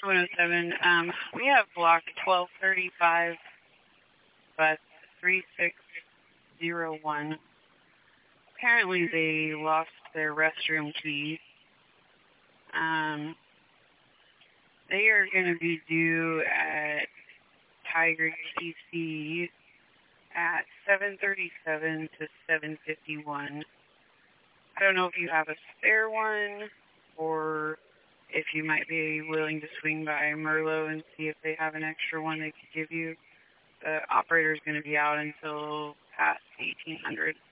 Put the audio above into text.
107. We have block 1235, bus 3601. Apparently they lost their restroom keys. They are going to be due at Tiger TC at 7:37 to 7:51. I don't know if you have a spare one or if you might be willing to swing by Merlot and see if they have an extra one they could give you. The operator is going to be out until past 1800.